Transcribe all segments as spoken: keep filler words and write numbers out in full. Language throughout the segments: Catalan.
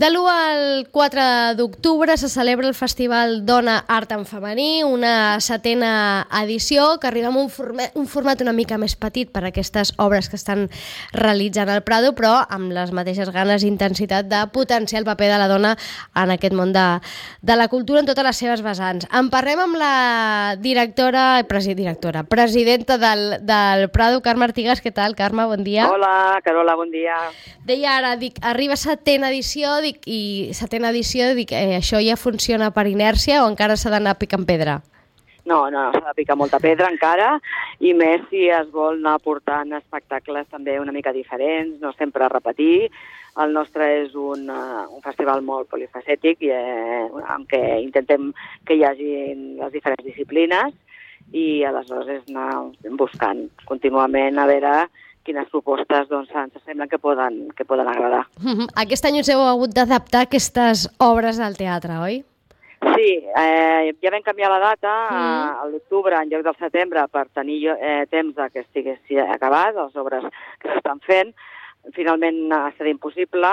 De l'u al quatre d'octubre se celebra el Festival Dona Art en Femení, una setena edició que arriba amb un format, un format una mica més petit per a aquestes obres que estan realitzant al Prado, però amb les mateixes ganes i intensitat de potenciar el paper de la dona en aquest món de, de la cultura en totes les seves vessants. En parlem amb la directora, presi, directora presidenta del, del Prado, Carme Artigas. Què tal, Carme? Bon dia. Hola, Carola, bon dia. Deia ara, dic, arriba setena edició dic, i setena edició, dic, eh, això ja funciona per inèrcia o encara s'ha d'anar picant pedra? No, no, s'ha de picar molta pedra encara, i més si es vol anar portant espectacles també una mica diferents, no sempre repetir. El nostre és un, uh, un festival molt polifacètic i, eh, en què intentem que hi hagi les diferents disciplines i aleshores és anar buscant contínuament a veure quines propostes doncs, ens semblen que poden, que poden agradar. Uh-huh. Aquest any us heu hagut d'adaptar aquestes obres al teatre, oi? Sí, eh, ja vam canviar la data uh-huh. a, a l'octubre en lloc del setembre per tenir eh, temps de que estiguessi acabat, les obres que s'estan fent. Finalment ha estat impossible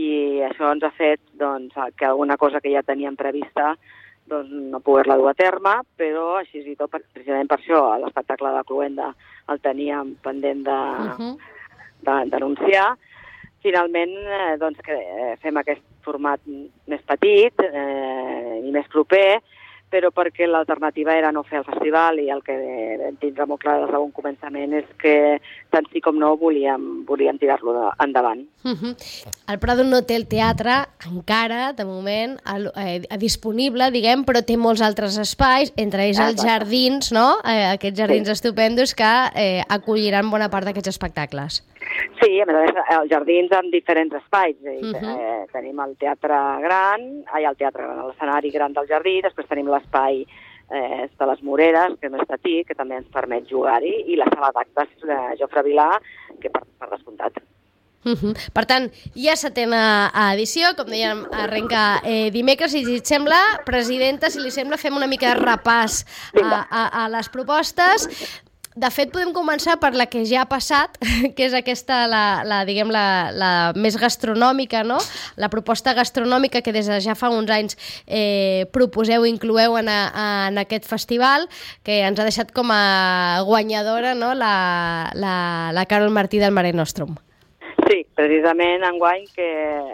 i això ens ha fet doncs, que alguna cosa que ja teníem prevista doncs, no poder-la dur a terme, però així i tot, precisament per això, l'espectacle de Cluenda el teníem pendent de, uh-huh. de, d'anunciar. Finalment, eh, doncs, que fem aquest format més petit eh, i més proper, però perquè l'alternativa era no fer el festival i el que vam tindre molt clar des d'un començament és que tant sí com no volíem, volíem tirar-lo de, endavant. Uh-huh. El Prado no té el teatre encara, de moment, el, eh, disponible, diguem, però té molts altres espais, entre ells els jardins, no? Eh, aquests jardins sí. estupendos que eh, acolliran bona part d'aquests espectacles. Sí, a més a més, els jardins en diferents espais. Eh, uh-huh. eh, tenim el teatre gran, hi ha el teatre gran, l'escenari gran del jardí, després tenim l'espai eh, de les Moreres, que és més petit, que també ens permet jugar-hi, i la sala d'actes de Jofre Vilà, que per, per descomptat. Uh-huh. Per tant, hi ha setena edició, com dèiem, arrenca eh, dimecres, i si et sembla, presidenta, si li sembla, fem una mica de repàs a, a, a les propostes. De fet, podem començar per la que ja ha passat, que és aquesta, la, la, diguem, la, la més gastronòmica, no? La proposta gastronòmica que des de ja fa uns anys eh, proposeu i incloeu en, a, en aquest festival, que ens ha deixat com a guanyadora, no? la, la, la Carol Martí del Mare Nostrum. Sí, precisament enguany que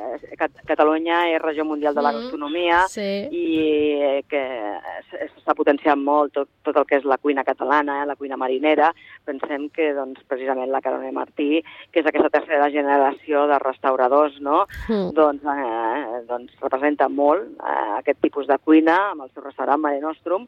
Catalunya és regió mundial de la gastronomia mm, sí. i que s'està potenciant molt tot, tot el que és la cuina catalana, la cuina marinera. Pensem que doncs, precisament la Carol Martí, que és aquesta tercera generació de restauradors, no? mm. doncs, eh, doncs representa molt eh, aquest tipus de cuina amb el seu restaurant Mare Nostrum,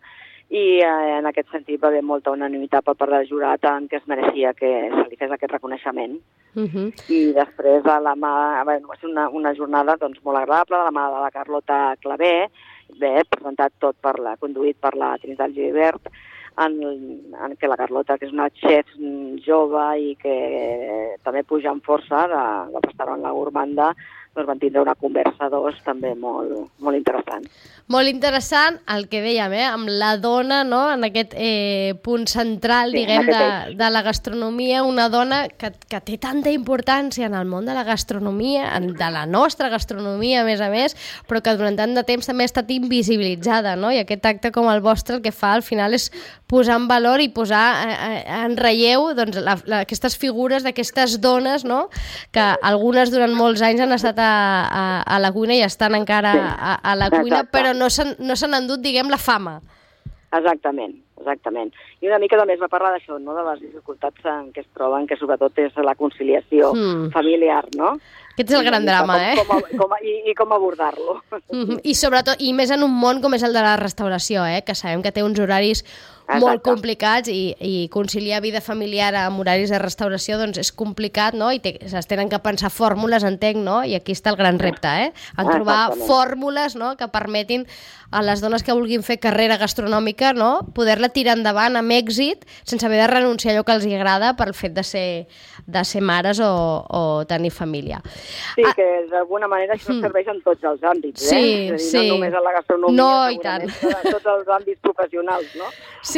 i eh, en aquest sentit va haver molta unanimitat per part del jurat en què es mereixia que se li fes aquest reconeixement. Uh-huh. I després de la mà, bueno, va ser una, una jornada doncs, molt agradable, de la mà de la Carlota Clavé, bé, presentat tot per la, conduït per la Trinitat Gilbert, en, en què la Carlota, que és una chef jove i que també puja amb força de, del restaurant La Gourmanda, doncs van tindre una conversa dos també molt, molt interessant. Molt interessant el que dèiem, eh? Amb la dona, no? En aquest eh, punt central, sí, diguem, de, de la gastronomia, una dona que, que té tanta importància en el món de la gastronomia, en, de la nostra gastronomia, a més a més, però que durant tant de temps també ha estat invisibilitzada, no? I aquest acte com el vostre el que fa al final és posar en valor i posar eh, en relleu doncs, la, la, aquestes figures d'aquestes dones, no? Que algunes durant molts anys han estat a, a, a la cuina i estan encara a, a la cuina, exacte. Però no s'han no s'han endut, diguem, la fama. Exactament, exactament. I una mica també es va parlar d'això, no? De les dificultats en què es troben, que sobretot és la conciliació mm. familiar, no? Aquest és el gran I, drama, com, eh? Com, com, i, I com abordar-lo. Mm-hmm. I sobretot, i més en un món com és el de la restauració, eh? Que sabem que té uns horaris Exacte. Molt complicats i, i conciliar vida familiar amb horaris de restauració doncs és complicat, no? I es tenen que pensar fórmules, entenc, no? I aquí està el gran repte, eh? En trobar Exactament. Fórmules, no? Que permetin a les dones que vulguin fer carrera gastronòmica, no? Poder-la tirar endavant amb èxit sense haver de renunciar a allò que els agrada pel fet de ser, de ser mares o, o tenir família. Sí, ah, que d'alguna manera això mm. serveix en tots els àmbits, sí, eh? És a dir, sí. no només en la gastronomia, no, segurament, en tots els àmbits professionals, no? Sí,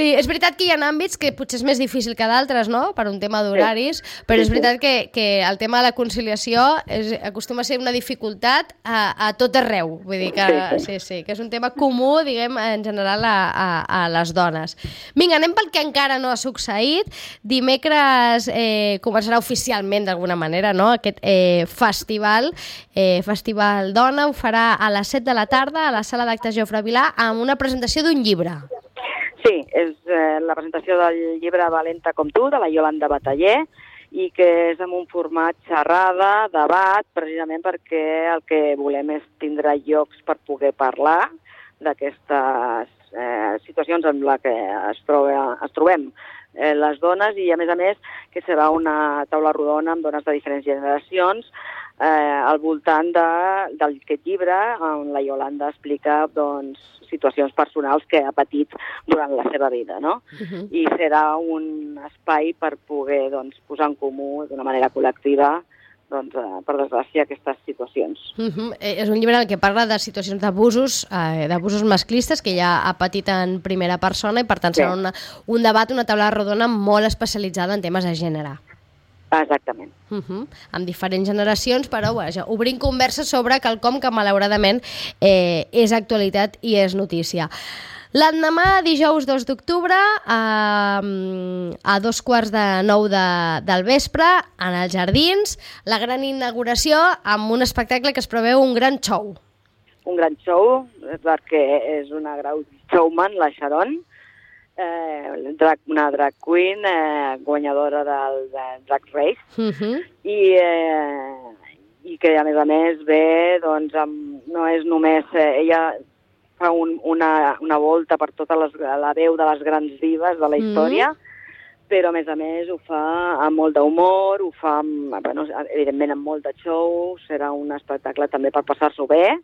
Sí, és veritat que hi ha àmbits que potser és més difícil que d'altres, no?, per un tema d'horaris, sí. però és veritat que, que el tema de la conciliació és, acostuma a ser una dificultat a, a tot arreu. Vull dir que sí, sí. sí, sí, que és un tema comú, diguem, en general a, a, a les dones. Vinga, anem pel que encara no ha succeït. Dimecres eh, començarà oficialment, d'alguna manera, no?, aquest eh, festival, eh, Festival Dona, ho farà a les set de la tarda a la sala d'actes Jofre Vilà amb una presentació d'un llibre. Sí, és eh, la presentació del llibre Valenta com tu, de la Iolanda Bataller, i que és en un format xerrada, debat, precisament perquè el que volem és tindre llocs per poder parlar d'aquestes eh, situacions en les que es, troba, es trobem eh, les dones, i a més a més que serà una taula rodona amb dones de diferents generacions eh, al voltant de, d'aquest llibre on la Iolanda explica doncs, situacions personals que ha patit durant la seva vida, no? Uh-huh. I serà un espai per poder doncs, posar en comú d'una manera col·lectiva doncs, eh, per desgràcia, aquestes situacions. Uh-huh. Eh, és un llibre en què parla de situacions d'abusos, eh, d'abusos masclistes que ja ha patit en primera persona i per tant sí. serà una, un debat, una taula rodona molt especialitzada en temes de gènere. Exactament. Uh-huh. Amb diferents generacions, però bueno, obrint converses sobre quelcom que malauradament eh, és actualitat i és notícia. L'endemà, dijous dos d'octubre, a, a dos quarts de nou de, del vespre, en els Jardins, la gran inauguració amb un espectacle que es preveu un gran show. Un gran show, perquè és una grau showman, la Sharon, Eh, drag, una drag queen eh, guanyadora del de Drag Race uh-huh. i, eh, i que a més a més ve doncs, amb, no és només eh, ella fa un, una, una volta per tota les, la veu de les grans divas de la història uh-huh. però a més a més ho fa amb molt d'humor, ho fa amb, bueno, evidentment amb molt de show, serà un espectacle també per passar-s'ho bé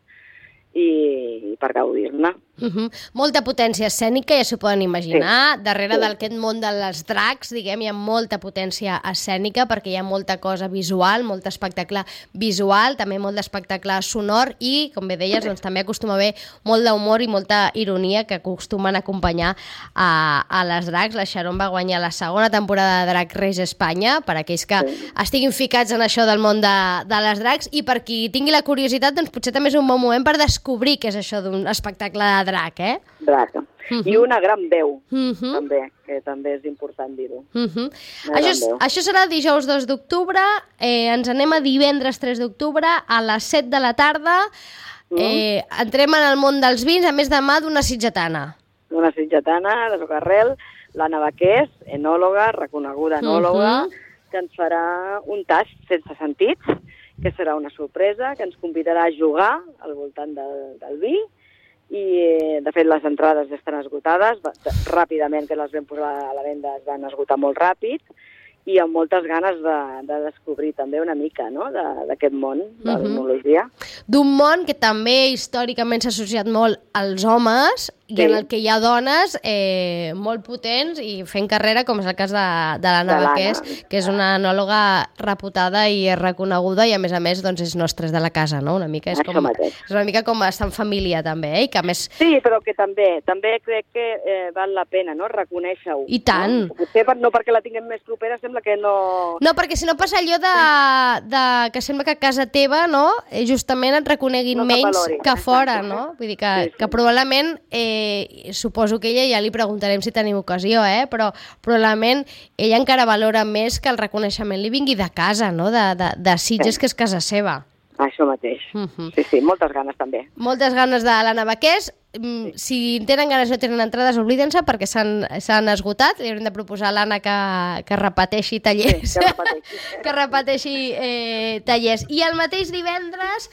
i per gaudir-ne. Uh-huh. Molta potència escènica, ja s'ho poden imaginar. Sí. Darrere sí. d'aquest món de les drags, diguem, hi ha molta potència escènica perquè hi ha molta cosa visual, molt espectacle visual, també molt d'espectacle sonor i, com bé deies, sí. doncs, també acostuma a haver molt d'humor i molta ironia que acostumen a acompanyar a, a les drags. La Sharon va guanyar la segona temporada de Drag Race Espanya, per aquells que sí. estiguin ficats en això del món de, de les drags, i per qui tingui la curiositat, doncs potser també és un bon moment per descobrir què és això d'un espectacle de drac, eh? Drac. Uh-huh. I una gran veu, uh-huh. també, que també és important dir-ho. Uh-huh. Això, això serà dijous dos d'octubre, eh, ens anem a divendres tres d'octubre a les set de la tarda, uh-huh. eh, entrem en el món dels vins, a més demà d'una sitgetana. D'una sitgetana, de Socarrel, l'Anna Baqués, enòloga, reconeguda enòloga, uh-huh. que ens farà un tast sense sentits, que serà una sorpresa, que ens convidarà a jugar al voltant del, del vi, i de fet les entrades estan esgotades, ràpidament que les vam posar a la venda es van esgotar molt ràpid, i amb moltes ganes de, de descobrir també una mica, no?, d'aquest món de uh-huh. l'enologia. D'un món que també històricament s'ha associat molt als homes, i sí. en el que hi ha dones eh, molt potents i fent carrera, com és el cas de, de l'Anna Baqués, que és una enòloga reputada i reconeguda, i a més a més doncs, és nostra, és de la casa, no? Una mica és, com, és una mica com estar en família també, eh? I que a més... Sí, però que també, també crec que eh, val la pena, no?, reconèixer-ho. I tant! No? Potser per, no perquè la tinguem més propera, sembla que no... No, perquè si no passa allò de, de que sembla que a casa teva, no?, justament et reconeguin no menys valori, que fora, no? Vull dir que, sí, sí. que probablement... Eh, suposo que ella, ja li preguntarem si tenim ocasió, eh? però probablement ella encara valora més que el reconeixement li vingui de casa, no? de, de, de Sitges, sí. que és casa seva. Això mateix. Uh-huh. Sí, sí, moltes ganes també. Moltes ganes de l'Anna Baqués. Sí. Si tenen ganes no tenen entrades, obliden-se perquè s'han esgotat. Li haurem de proposar a l'Anna que, que repeteixi tallers. Sí, que repeteixi, que repeteixi eh, tallers. I el mateix divendres,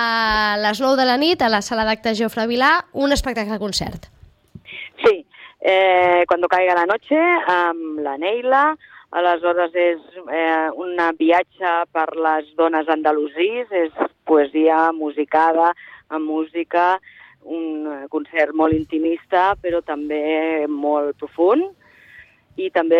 a les nou de la nit, a la sala d'actes Jofre Vilà, un espectacle concert. Sí, eh, Cuando caiga la noche, amb la Neila. Aleshores és eh, un viatge per les dones andalusís, és poesia musicada, amb música, un concert molt intimista, però també molt profund, i també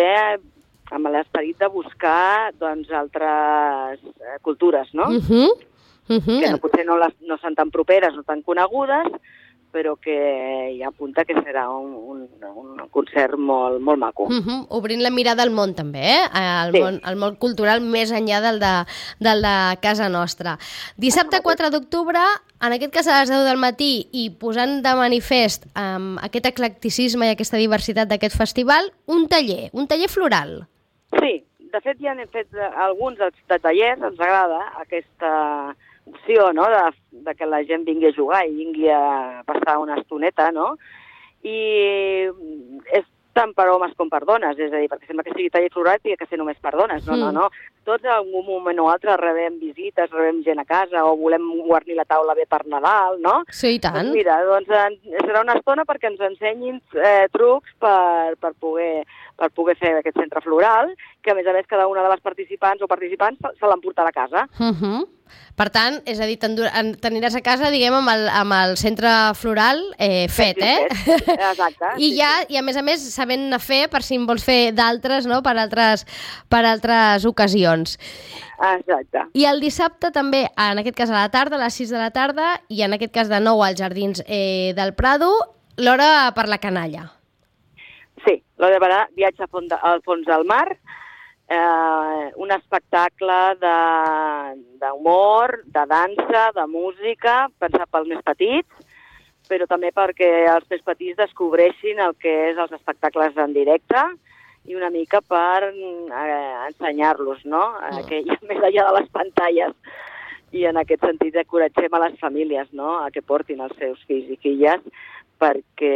amb l'esperit de buscar doncs, altres cultures, no? Uh-huh. Uh-huh. Que no, potser no, les, no són tan properes, no tan conegudes, però que ja apunta que serà un, un, un concert molt, molt maco. Uh-huh. Obrint la mirada al món també, eh? Al Sí. món, al món cultural més enllà del de, del de casa nostra. Dissabte quatre d'octubre, en aquest cas a les deu del matí, i posant de manifest um, aquest eclecticisme i aquesta diversitat d'aquest festival, un taller, un taller floral. Sí, de fet ja n'hem fet alguns de tallers, ens agrada aquesta opció, no?, de, de que la gent vingui a jugar i vingui a passar una estoneta, no?, i és tant per homes com per dones, és a dir, perquè sembla que sigui taller floral i que ser només per dones, no, mm. no, no. Tots en algun moment o altre rebem visites, rebem gent a casa o volem guarnir la taula bé per Nadal, no? Sí, i tant. Doncs mira, doncs serà una estona perquè ens ensenyin eh, trucs per, per, poder, per poder fer aquest centre floral, que a més a més cada una de les participants o participants se, se l'emportarà a casa. Uh-huh. Per tant, és a dir, t'aniràs a casa, diguem, amb el, amb el centre floral eh, fet, eh? Exacte. I sí, ja, sí. i a més a més, sabent a fer, per si en vols fer d'altres, no?, per altres, per altres ocasions. Exacte. I el dissabte també, en aquest cas a la tarda, a les sis de la tarda, i en aquest cas de nou als Jardins eh, del Prado, l'hora per la canalla. Sí, l'hora per viatge al fons del mar, eh, un espectacle d'humor, de, de dansa, de música, pensat pels més petits, però també perquè els més petits descobreixin el que és els espectacles en directe i una mica per eh, ensenyar-los, no?, eh, que hi ha més enllà de les pantalles. I en aquest sentit encoratgem a les famílies, no?, a que portin els seus fills i filles, perquè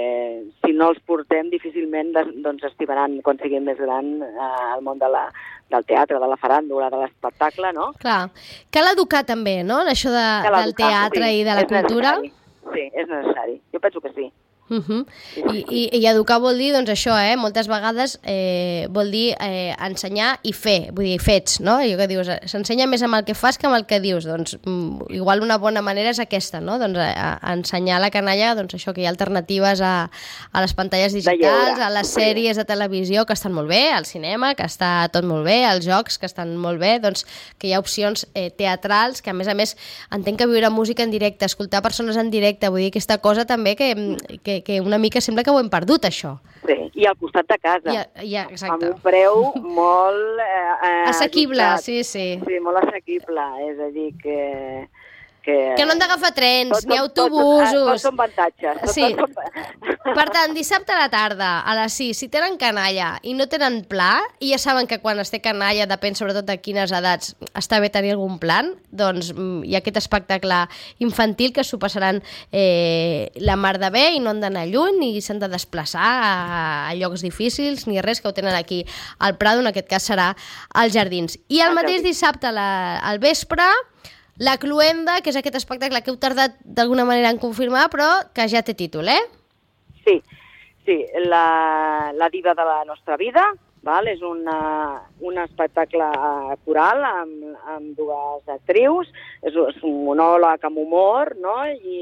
si no els portem difícilment doncs estimaran quan siguin més grans eh, el món de la, del teatre, de la faràndula, de l'espectacle, no? Clar. Cal educar també, no?, en això de, del teatre sí, i de la cultura. Necessari. Sí, és necessari. Jo penso que sí. Uh-huh. I, i, I educar vol dir, doncs això, eh? Moltes vegades eh, vol dir eh, ensenyar i fer, vull dir, fets, no? Allò que dius, s'ensenya més amb el que fas que amb el que dius, doncs mm, igual una bona manera és aquesta, no? Doncs a, a ensenyar a la canalla, doncs això, que hi ha alternatives a, a les pantalles digitals, a les sèries de televisió que estan molt bé, al cinema, que està tot molt bé, als jocs que estan molt bé, doncs que hi ha opcions eh, teatrals, que a més a més entenc que viure música en directe, escoltar persones en directe, vull dir, aquesta cosa també que, que que una mica sembla que ho hem perdut, això. Sí, i al costat de casa. Ja, ja, exacte. Amb un preu molt... Eh, assequible, ajustat. sí, sí. Sí, molt assequible, és a dir, que... Que, que no han d'agafar trens, tot, ni autobusos. Tots, tots són avantatges. Tot, sí. tot són... Per tant, dissabte a la tarda, a les sis, si tenen canalla i no tenen pla, i ja saben que quan es té canalla, depèn sobretot de quines edats, està bé tenir algun plan, doncs hi ha aquest espectacle infantil que s'ho passaran eh, la mar de bé i no han d'anar lluny ni s'han de desplaçar a, a llocs difícils ni res, que ho tenen aquí al Prado, en aquest cas serà als Jardins. I el mateix dissabte la, al vespre, la Cluenda, que és aquest espectacle que heu tardat d'alguna manera en confirmar, però que ja té títol, eh? Sí, sí, la, la diva de la nostra vida, val? És una, un espectacle coral amb, amb dues actrius, és, és un monòleg amb humor, no?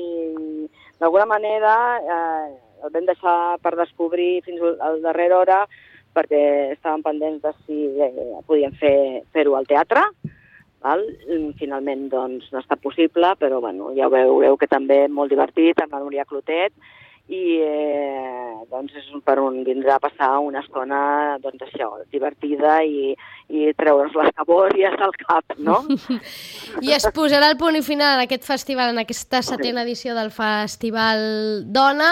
I d'alguna manera eh, el vam deixar per descobrir fins a la darrera hora perquè estàvem pendents de si eh, podíem fer, fer-ho al teatre. Val? Finalment doncs, no ha estat possible, però bueno, ja ho veureu que també és molt divertit amb la Núria Clotet i eh, doncs és per on vindrà a passar una estona doncs, això, divertida i, i treure's les cabòries del cap, no? I es posarà el punt i final en aquest festival, en aquesta setena edició del Festival Dona,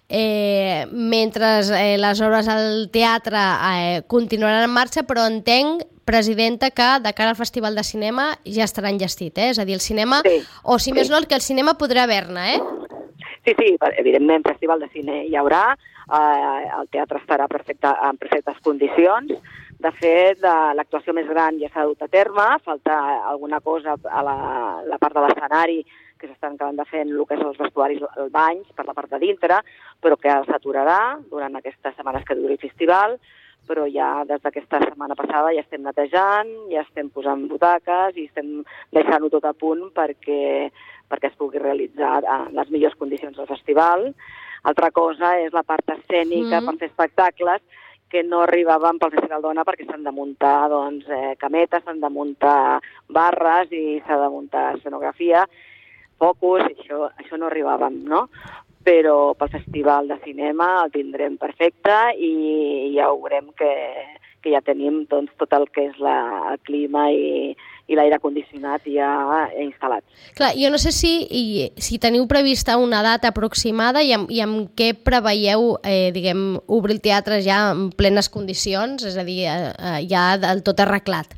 eh, mentre eh, les obres al teatre eh, continuaran en marxa, però entenc, presidenta, que de cara al Festival de Cinema ja estarà enllestit, eh? És a dir, el cinema, sí, o si sí. més no, que el cinema podrà haver-ne, eh? Sí, sí, evidentment, Festival de Cine hi haurà, eh, el teatre estarà perfecte, en perfectes condicions. De fet, l'actuació més gran ja s'ha dut a terme, falta alguna cosa a la, la part de l'escenari que s'estan acabant de fer en el que és els vestuaris, els banys, per la part de dintre, però que s'aturarà durant aquestes setmanes que duri el festival, però ja des d'aquesta setmana passada ja estem netejant, ja estem posant butaques i estem deixant-ho tot a punt perquè, perquè es pugui realitzar en les millors condicions del festival. Altra cosa és la part escènica mm. per fer espectacles que no arribaven pel Festival Dona perquè s'han de muntar doncs, eh, cametes, s'han de muntar barres i s'ha de muntar escenografia, focus, això, això no arribàvem, no? però pel Festival de Cinema el tindrem perfecte i ja veurem que, que ja tenim doncs, tot el que és la, el clima i, i l'aire condicionat ja instal·lats. Clar, jo no sé si, i, si teniu prevista una data aproximada i amb, i amb què preveieu, eh, diguem, obrir el teatre ja en plenes condicions, és a dir, eh, ja del tot arreglat.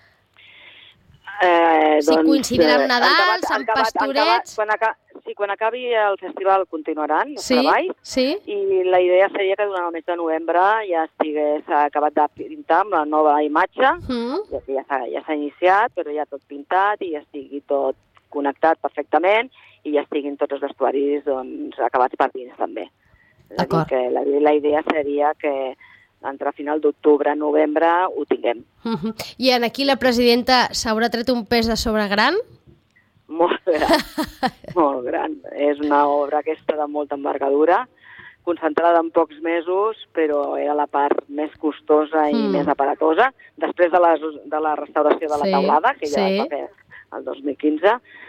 Eh, si doncs, coincidirà amb Nadal, acabat, Sant acabat, Pastorets... Acabat, quan, aca sí, quan acabi el festival continuaran els sí, treballs sí. i la idea seria que durant el mes de novembre ja estigués acabat de pintar amb la nova imatge, mm. ja s'ha ja ja iniciat, però ja tot pintat i ja estigui tot connectat perfectament i ja estiguin tots els vestuaris doncs, acabats per dins també. És a dir, que la, la idea seria que entre final d'octubre i novembre ho tinguem. Uh -huh. I en aquí la presidenta s'haurà tret un pes de sobre gran? Molt gran, molt gran. És una obra aquesta de molta envergadura, concentrada en pocs mesos, però era la part més costosa i mm. més aparatosa, després de la, de la restauració de la sí, taulada, que ja sí. va fer el dos mil quinze,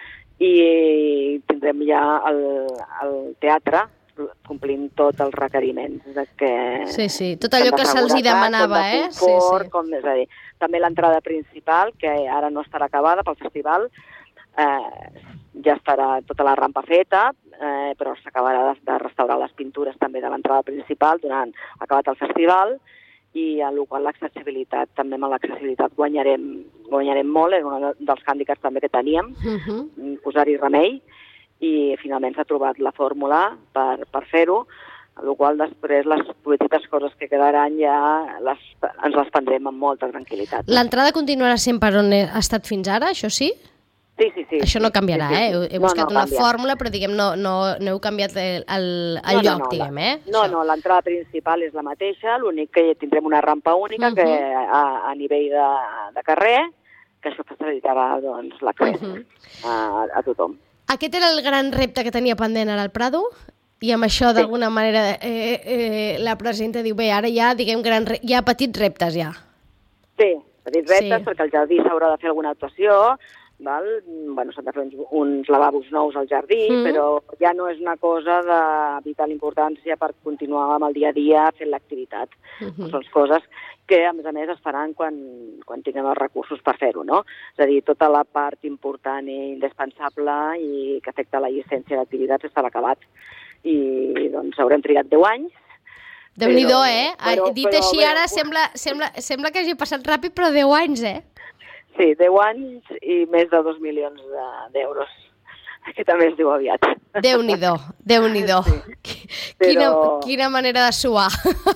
i tindrem ja el, el teatre complint tots els requeriments. Que sí, sí, tot allò que se'ls hi demanava, com de eh? confort, sí, sí. Com, és a dir, també l'entrada principal, que ara no estarà acabada pel festival, eh, ja estarà tota la rampa feta, eh, però s'acabarà de, de restaurar les pintures també de l'entrada principal durant acabat el festival, i a la qual l'accessibilitat, també amb l'accessibilitat guanyarem, guanyarem molt, és un dels hàndicaps també que teníem, uh -huh. posar-hi remei, i finalment s'ha trobat la fórmula per, per fer-ho, a la qual després les petites coses que quedaran ja les, ens les prendrem amb molta tranquil·litat. L'entrada continuarà sent per on ha estat fins ara, això sí? Sí, sí, sí. Això no canviarà, sí, sí, sí. eh? He buscat no, no una fórmula, però diguem, no, no, no heu canviat el, el, el no, lloc, no, no, diguem, eh? No, això. no, l'entrada principal és la mateixa, l'únic que tindrem una rampa única uh -huh. que a, a nivell de, de carrer, que això facilitarà doncs, l'accés uh -huh. a, a tothom. Aquest era el gran repte que tenia pendent ara el Prado, i amb això, d'alguna sí. manera, eh, eh, la presidenta diu, bé, ara ja, diguem, gran re... hi ha petits reptes, ja. Sí, petits reptes, sí. perquè el jardí s'haurà de fer alguna actuació, val? Bueno, s'han de fer uns, uns lavabos nous al jardí, mm. però ja no és una cosa de vital importància per continuar amb el dia a dia fent l'activitat. Mm-hmm. Són coses que, a més a més, es faran quan, quan tinguem els recursos per fer-ho, no? És a dir, tota la part important i indispensable i que afecta la llicència d'activitats estarà acabat. I, doncs, haurem trigat deu anys. Déu-n'hi-do, eh? Però, Dit però, així, però, ara sembla, sembla, sembla que hagi passat ràpid, però deu anys, eh? Sí, deu anys i més de dos milions d'euros, que també es diu aviat. Déu-n'hi-do, Déu-n'hi-do. Sí. Quina, Però... quina manera de suar.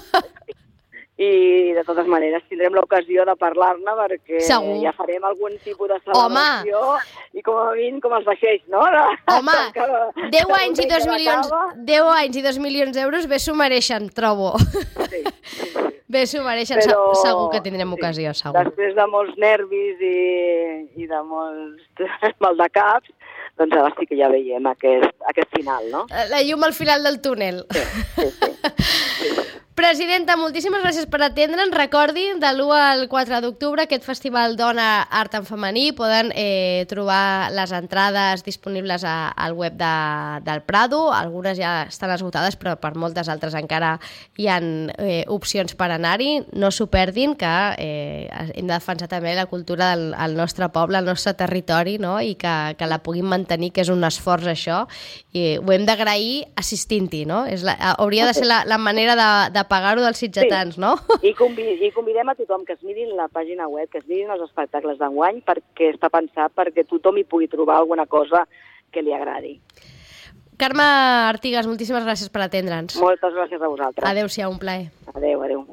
I, de totes maneres, tindrem l'ocasió de parlar-ne perquè Segur. ja farem algun tipus de celebració. Home. I com a mínim, com els vaixells, no? Home, deu anys i dos milions, deu anys i dos milions d'euros bé s'ho mereixen, trobo. Sí, sí, sí. Bé s'ho mereixen, Però, segur que tindrem ocasió, sí. segur. Després de molts nervis i, i de molts mal de caps, doncs ara sí que ja veiem aquest, aquest final, no? La llum al final del túnel. Sí, sí, sí. sí, sí. Presidenta, moltíssimes gràcies per atendre'ns. Recordin, de l'u al quatre d'octubre, aquest festival Dona Art en Femení. Poden eh, trobar les entrades disponibles a, al web de, del Prado. Algunes ja estan esgotades, però per moltes altres encara hi ha eh, opcions per anar-hi. No s'ho perdin, que eh, hem de defensar també la cultura del, del nostre poble, el nostre territori, no? I que, que la puguin mantenir, que és un esforç això. I ho hem d'agrair assistint-hi, no? És la, hauria de ser la, la manera de, de pagar-ho dels sitgetans, sí. no? I, convid, I convidem a tothom que es mirin la pàgina web, que es mirin els espectacles d'enguany, perquè està pensat perquè tothom hi pugui trobar alguna cosa que li agradi. Carme Artigas, moltíssimes gràcies per atendre'ns. Moltes gràcies a vosaltres. Adéu-siau, un plaer. Adéu, adéu.